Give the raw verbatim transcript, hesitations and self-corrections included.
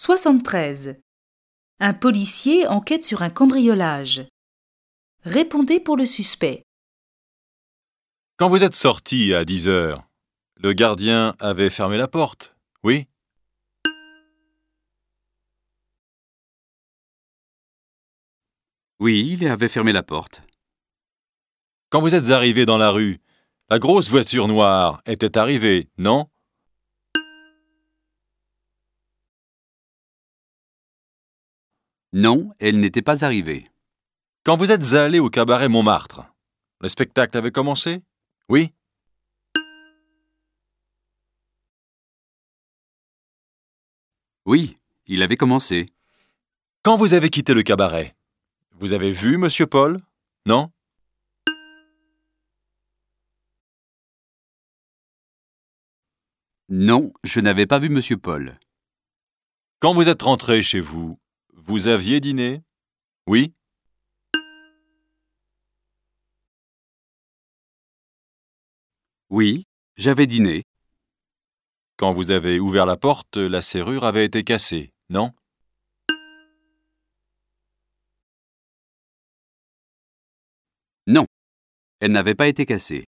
soixante-treize. Un policier enquête sur un cambriolage. Répondez pour le suspect. Quand vous êtes sorti à dix heures, le gardien avait fermé la porte, oui? Oui, il avait fermé la porte. Quand vous êtes arrivé dans la rue, la grosse voiture noire était arrivée, non? Non, elle n'était pas arrivée. Quand vous êtes allé au cabaret Montmartre, le spectacle avait commencé? Oui? Oui, il avait commencé. Quand vous avez quitté le cabaret, vous avez vu Monsieur Paul? Non? Non, je n'avais pas vu Monsieur Paul. Quand vous êtes rentré chez vous, vous aviez dîné? Oui? Oui, j'avais dîné. Quand vous avez ouvert la porte, la serrure avait été cassée, non? Non, elle n'avait pas été cassée.